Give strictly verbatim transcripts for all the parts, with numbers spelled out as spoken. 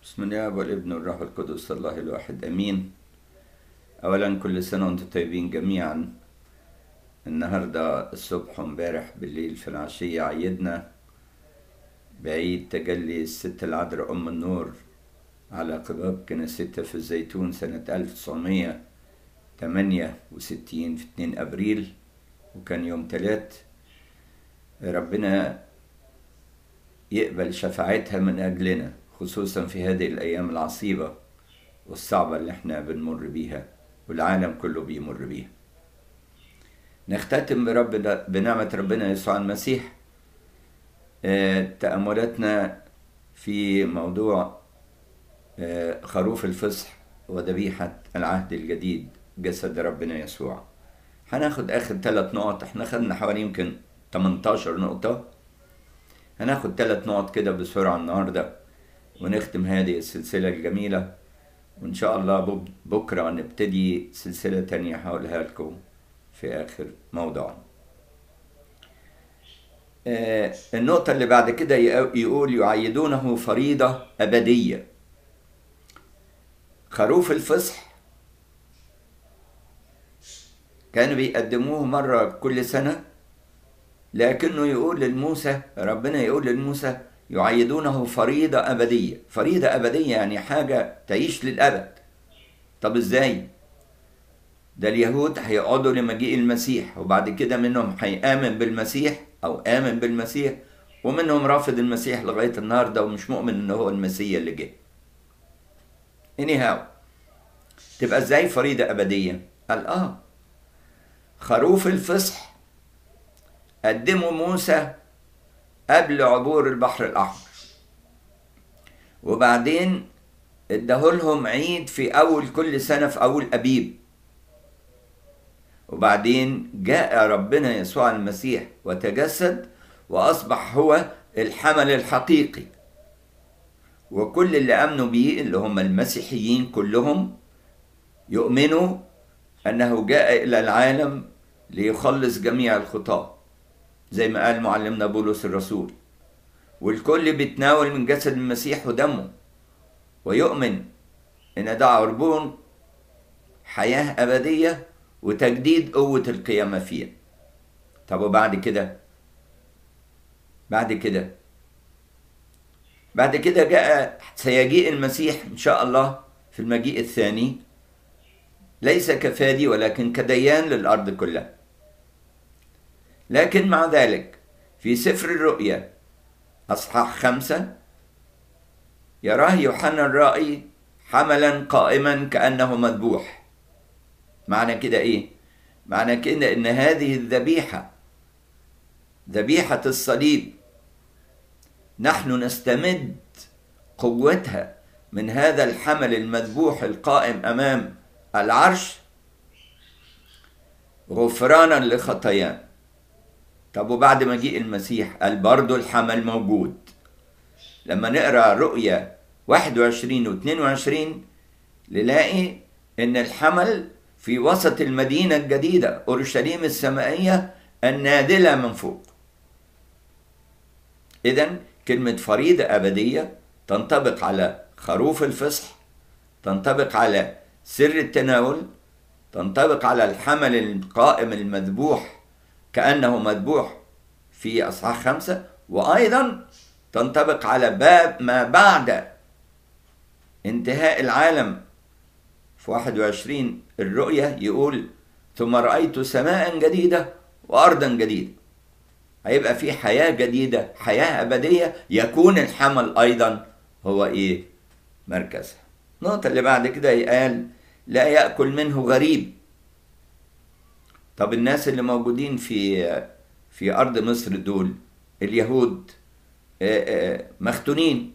بسم الله والابن والروح القدس الله الواحد امين. اولا كل سنه وانتم طيبين جميعا. النهارده الصبح وامبارح بالليل في العشيه عيدنا بعيد تجلي الست العذراء ام النور على قباب كنيستها في الزيتون سنه ألف وتسعمية وتمانية وستين في اتنين ابريل، وكان يوم تلات. ربنا يقبل شفاعتها من اجلنا، خصوصا في هذه الايام العصيبه والصعبه اللي احنا بنمر بيها والعالم كله بيمر بيها. نختتم برب بنعمه ربنا يسوع المسيح تأملاتنا في موضوع خروف الفصح وذبيحه العهد الجديد جسد ربنا يسوع. هناخد اخر ثلاث نقط، احنا خدنا حوالي يمكن تمنتاشر نقطه. هناخد ثلاث نقط كده بسرعه النهارده ونختم هذه السلسلة الجميلة، وإن شاء الله بكرة نبتدي سلسلة تانية هقولها لكم في آخر موضوع. آه النقطة اللي بعد كده يقول يعيدونه فريضة أبدية. خروف الفصح كانوا بيقدموه مرة كل سنة، لكنه يقول للموسى، ربنا يقول للموسى يعيدونه فريضة أبدية. فريضة أبدية يعني حاجة تعيش للأبد. طب إزاي؟ ده اليهود هيقعدوا لمجيء المسيح، وبعد كده منهم هيآمن بالمسيح أو آمن بالمسيح، ومنهم رافض المسيح لغاية النهاردة ومش مؤمن إنه هو المسيح اللي جه. anyhow تبقى إزاي فريضة أبدية؟ قال آه خروف الفصح قدمه موسى قبل عبور البحر الأحمر، وبعدين ادهولهم عيد في أول كل سنة في أول أبيب، وبعدين جاء ربنا يسوع المسيح وتجسد وأصبح هو الحمل الحقيقي، وكل اللي آمنوا بيه اللي هم المسيحيين كلهم يؤمنوا أنه جاء إلى العالم ليخلص جميع الخطاة زي ما قال معلمنا بولس الرسول، والكل بيتناول من جسد المسيح ودمه ويؤمن إن ده عربون حياة أبدية وتجديد قوة القيامة فيها. طب وبعد كده بعد كده بعد كده جاء سيجيء المسيح إن شاء الله في المجيء الثاني، ليس كفادي ولكن كديان للأرض كلها. لكن مع ذلك في سفر الرؤيا أصحاح خمسة يراه يوحنا الرائي حملا قائما كأنه مذبوح. معنى كده إيه؟ معنى كده إن هذه الذبيحة ذبيحة الصليب نحن نستمد قوتها من هذا الحمل المذبوح القائم أمام العرش غفرانا لخطايانا. طب وبعد مجيء المسيح قال برضو الحمل موجود. لما نقرأ رؤيا واحد وعشرين و اتنين وعشرين نلاقي ان الحمل في وسط المدينة الجديدة أورشليم السمائية النازلة من فوق. إذن كلمة فريضة أبدية تنطبق على خروف الفصح، تنطبق على سر التناول، تنطبق على الحمل القائم المذبوح كأنه مذبوح في أصحاح خمسة، وأيضا تنطبق على باب ما بعد انتهاء العالم. في واحد وعشرين الرؤية يقول ثم رأيت سماء جديدة وأرضا جديدة. هيبقى في حياة جديدة، حياة أبدية، يكون الحمل أيضا هو إيه؟ مركزها. النقطة اللي بعد كده يقال لا يأكل منه غريب. طب الناس اللي موجودين في في أرض مصر دول اليهود مختونين.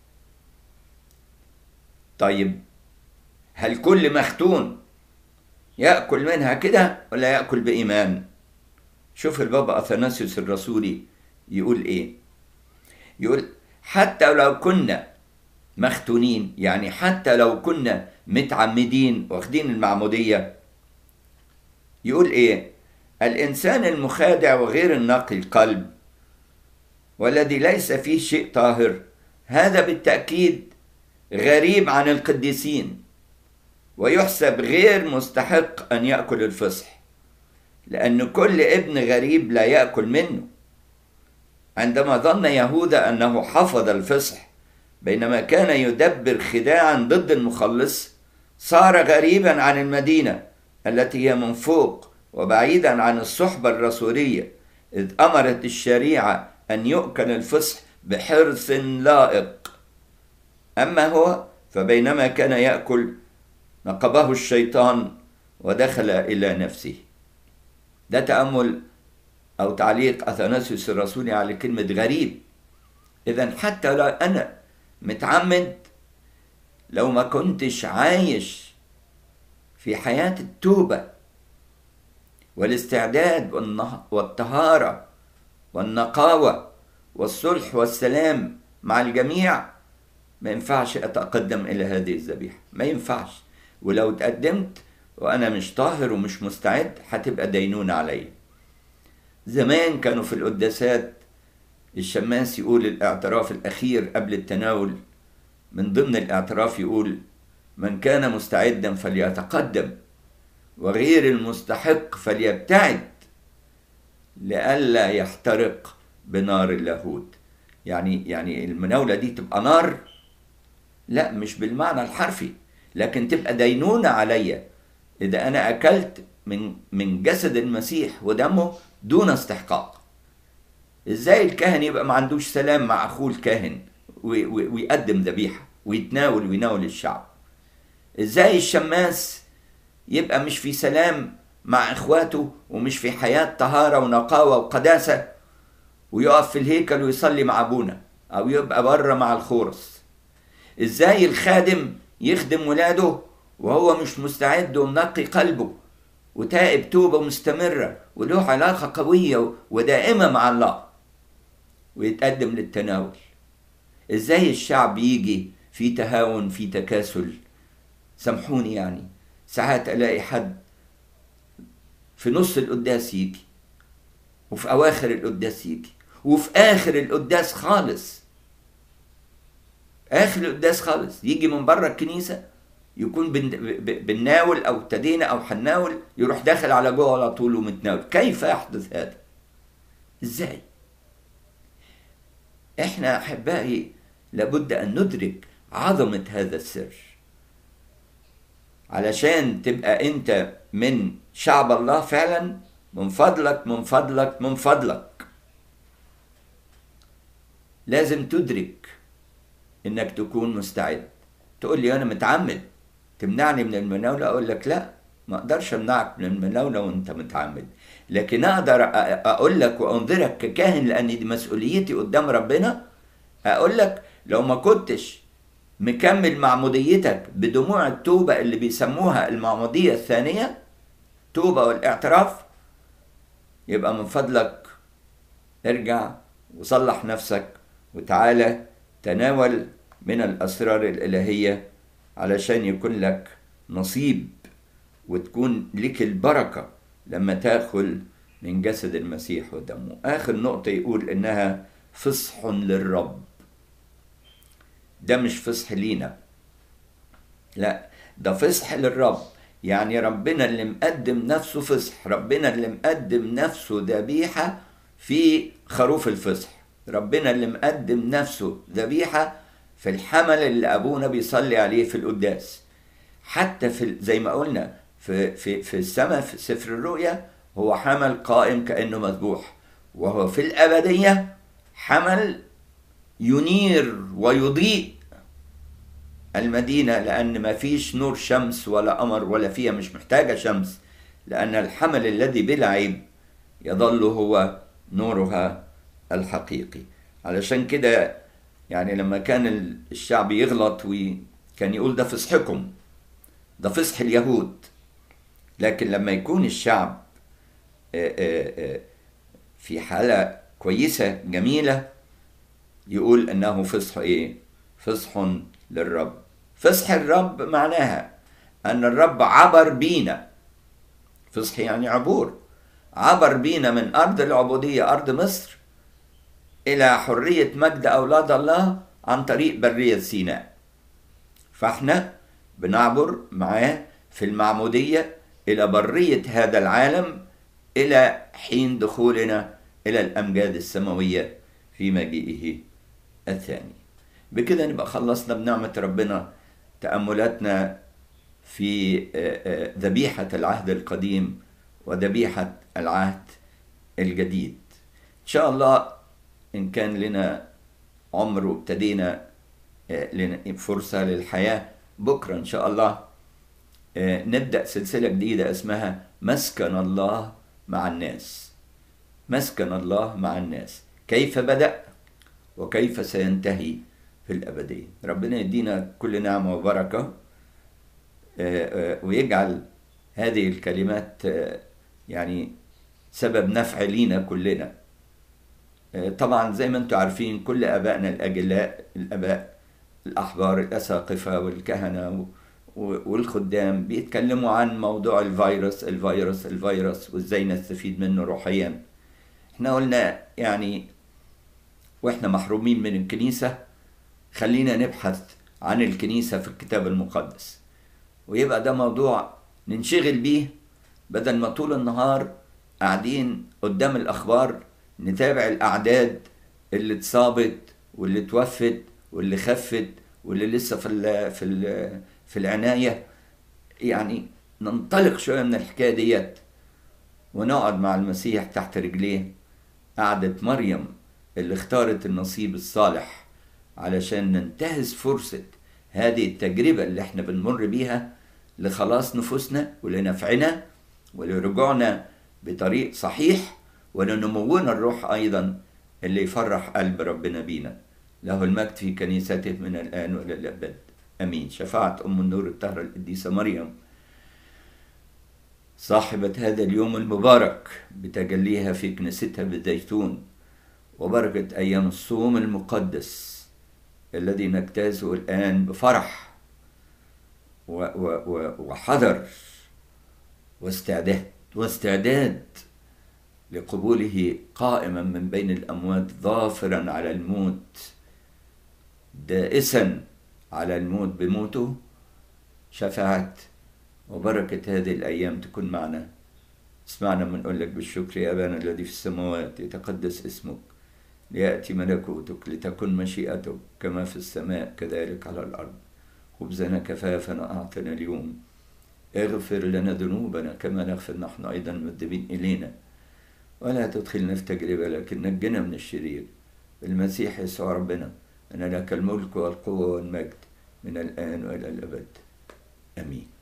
طيب هل كل مختون يأكل منها كده ولا يأكل بإيمان؟ شوف البابا أثناسيوس الرسولي يقول إيه؟ يقول حتى لو كنا مختونين، يعني حتى لو كنا متعمدين واخدين المعمودية، يقول إيه؟ الإنسان المخادع وغير النقي القلب والذي ليس فيه شيء طاهر، هذا بالتأكيد غريب عن القديسين، ويحسب غير مستحق أن يأكل الفصح، لأن كل ابن غريب لا يأكل منه. عندما ظن يهوذا أنه حفظ الفصح بينما كان يدبر خداعا ضد المخلص، صار غريبا عن المدينة التي هي من فوق وبعيدا عن الصحبة الرسولية، إذ أمرت الشريعة أن يؤكل الفصح بحرص لائق. أما هو فبينما كان يأكل نقبه الشيطان ودخل إلى نفسه. ده تأمل أو تعليق أثناسيوس الرسولي على كلمة غريب. إذن حتى لو أنا متعمد، لو ما كنتش عايش في حياة التوبة والاستعداد والطهارة والنقاوة والصلح والسلام مع الجميع، ما ينفعش أتقدم إلى هذه الذبيحة، ما ينفعش. ولو تقدمت وأنا مش طاهر ومش مستعد هتبقى دينونة علي. زمان كانوا في القداسات الشماس يقول الاعتراف الأخير قبل التناول، من ضمن الاعتراف يقول: من كان مستعدا فليتقدم، وغير المستحق فليبتعد، لئلا يحترق بنار اللاهوت. يعني يعني المناولة دي تبقى نار، لا مش بالمعنى الحرفي، لكن تبقى دينونة عليا إذا أنا أكلت من من جسد المسيح ودمه دون استحقاق. إزاي الكاهن يبقى ما عندوش سلام مع أخوه الكاهن ويقدم ذبيحة ويتناول ويناول الشعب؟ إزاي الشماس يبقى مش في سلام مع إخواته ومش في حياة طهارة ونقاوة وقداسة ويقف في الهيكل ويصلي مع أبونا أو يبقى بره مع الخورس؟ إزاي الخادم يخدم ولاده وهو مش مستعد ومنقي قلبه وتائب توبة مستمرة وله علاقة قوية ودائمة مع الله ويتقدم للتناول؟ إزاي الشعب يجي في تهاون في تكاسل؟ سامحوني يعني ساعات ألاقي حد في نص القداس يجي، وفي أواخر القداس يجي، وفي آخر القداس خالص، آخر القداس خالص يجي من بره الكنيسة، يكون بالناول أو ابتدينا أو حناول، يروح داخل على جوه على طول ومتناول. كيف يحدث هذا؟ إزاي؟ إحنا أحبائي لابد أن ندرك عظمة هذا السر علشان تبقى أنت من شعب الله فعلا. من فضلك من فضلك من فضلك لازم تدرك إنك تكون مستعد. تقول لي أنا متعمد تمنعني من المناولة، أقول لك لا، ما أقدرش أمنعك من المناولة وأنت متعمد، لكن أقدر أقول لك وأنذرك ككاهن، لأن دي مسؤوليتي قدام ربنا. أقول لك لو ما كنتش مكمل معموديتك بدموع التوبة اللي بيسموها المعمودية الثانية، توبة والاعتراف، يبقى من فضلك ارجع وصلح نفسك وتعالى تناول من الأسرار الإلهية علشان يكون لك نصيب وتكون لك البركة لما تاكل من جسد المسيح ودمه. آخر نقطة يقول إنها فصح للرب. ده مش فصح لينا، لا، ده فصح للرب. يعني ربنا اللي مقدم نفسه فصح، ربنا اللي مقدم نفسه ذبيحة في خروف الفصح، ربنا اللي مقدم نفسه ذبيحة في الحمل اللي أبونا بيصلي عليه في القداس. حتى في زي ما قلنا في في في السماء في سفر الرؤيا هو حمل قائم كأنه مذبوح، وهو في الأبدية حمل ينير ويضيء المدينة، لأن ما فيش نور شمس ولا قمر ولا فيها، مش محتاجة شمس، لأن الحمل الذي بلا عيب يظل هو نورها الحقيقي. علشان كده يعني لما كان الشعب يغلط وكان يقول ده فصحكم، ده فصح اليهود، لكن لما يكون الشعب في حالة كويسة جميلة يقول أنه فصح إيه؟ فصح للرب. فصح الرب معناها أن الرب عبر بينا، فصح يعني عبور، عبر بينا من أرض العبودية أرض مصر إلى حرية مجد أولاد الله عن طريق برية سيناء. فاحنا بنعبر معاه في المعمودية إلى برية هذا العالم إلى حين دخولنا إلى الأمجاد السماوية في مجيئه الثاني. بكده نبقى خلصنا بنعمة ربنا تأملاتنا في ذبيحة العهد القديم وذبيحة العهد الجديد. إن شاء الله إن كان لنا عمر وابتدينا فرصة للحياة، بكرة إن شاء الله نبدأ سلسلة جديدة اسمها مسكن الله مع الناس. مسكن الله مع الناس، كيف بدأ وكيف سينتهي في الأبدية. ربنا يدينا كل نعمة وبركة، ويجعل هذه الكلمات يعني سبب نفع لينا كلنا. طبعا زي ما انتم عارفين كل أبائنا الأجلاء، الأباء الأحبار الأساقفة والكهنة والخدام بيتكلموا عن موضوع الفيروس الفيروس الفيروس وازاي نستفيد منه روحيا. احنا قلنا يعني واحنا محرومين من الكنيسة خلينا نبحث عن الكنيسة في الكتاب المقدس، ويبقى ده موضوع ننشغل بيه بدل ما طول النهار قاعدين قدام الأخبار نتابع الأعداد اللي اتصابت واللي توفت واللي خفت واللي لسه في ال في ال في العناية. يعني ننطلق شوية من الحكاية ديت ونقعد مع المسيح تحت رجليه قعدة مريم اللي اختارت النصيب الصالح علشان ننتهز فرصة هذه التجربة اللي احنا بنمر بيها لخلاص نفوسنا ولنفعنا ولرجوعنا بطريق صحيح ولنمونا الروح أيضا اللي يفرح قلب ربنا بينا. له المجد في كنيسته من الآن وإلى الأبد، أمين. شفاعة أم النور الطاهرة القديسة مريم صاحبة هذا اليوم المبارك بتجليها في كنيستها بالزيتون، وبركة أيام الصوم المقدس الذي نجتازه الآن بفرح وحذر واستعداد واستعداد لقبوله قائما من بين الأموات ظافرا على الموت، دائسا على الموت بموته. شفاعة وبركة هذه الأيام تكون معنا. اسمعنا من نقول لك بالشكر يا أبانا الذي في السماوات، يتقدس اسمك، ليأتي ملكوتك، لتكن مشيئتك كما في السماء كذلك على الأرض. خبزنا كفافنا أعطنا اليوم، اغفر لنا ذنوبنا كما نغفر نحن أيضا المذنبين إلينا، ولا تدخلنا في تجربة لكن نجنا من الشرير. بالمسيح يسوع ربنا، أن لك الملك والقوة والمجد من الآن وإلى الأبد، آمين.